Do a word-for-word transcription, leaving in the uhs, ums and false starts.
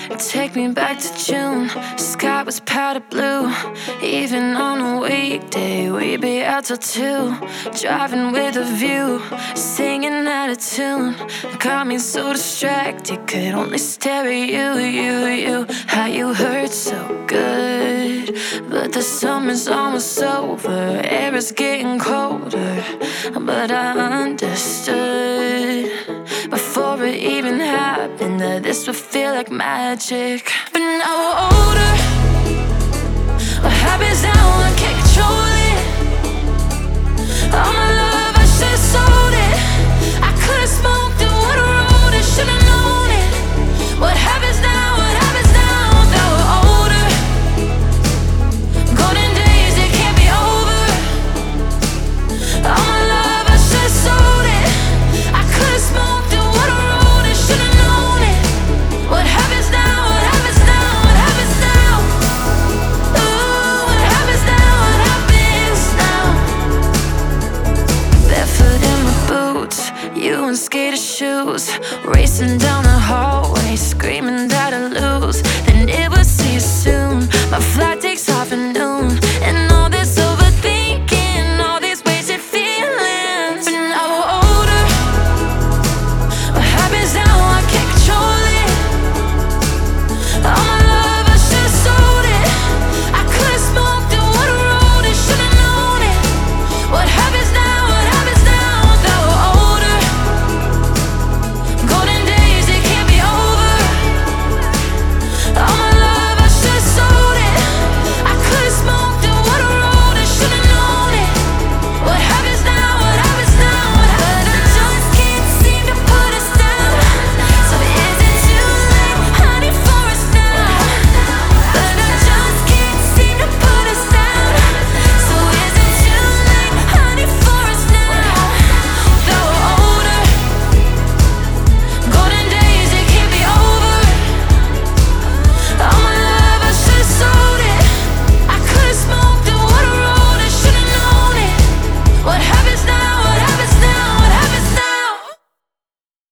Take me back to June, sky was powder blue. Even on a weekday, we'd be out till two, driving with a view, singing out of tune. Got me so distracted, could only stare at you, you, you. How you hurt so good, but the summer's almost over. Air is getting colder, but I understood before it even happened that this would feel like magic. But now we're older, what happens now I can't control it. All my love I should've sold it. I could've smoked it, would've rolled it, should've known it. What happens now, what happens now? That we're older, golden days, they can't be over. All my love I should've sold it. I could've smoked it, would've rolled it, should've known it. What happens now, what happens now, what happens now? Ooh, what happens now, what happens now? Barefoot in my boots, you in skater shoes, racing down the hallway, screaming that I lose. Then it would see you soon. My flight